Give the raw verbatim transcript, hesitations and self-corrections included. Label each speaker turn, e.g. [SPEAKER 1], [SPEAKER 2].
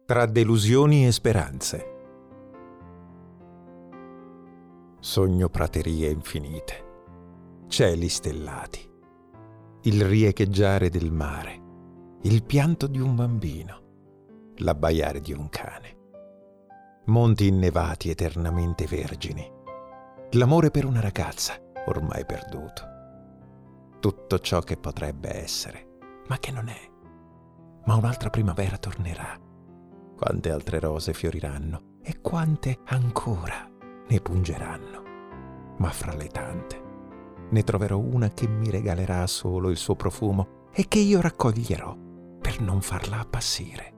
[SPEAKER 1] Tra delusioni e speranze. Sogno praterie infinite, cieli stellati, il riecheggiare del mare, il pianto di un bambino, l'abbaiare di un cane, monti innevati eternamente vergini, l'amore per una ragazza ormai perduto, tutto ciò che potrebbe essere, ma che non è. Ma un'altra primavera tornerà. Quante altre rose fioriranno e quante ancora ne pungeranno. Ma fra le tante ne troverò una che mi regalerà solo il suo profumo e che io raccoglierò per non farla appassire.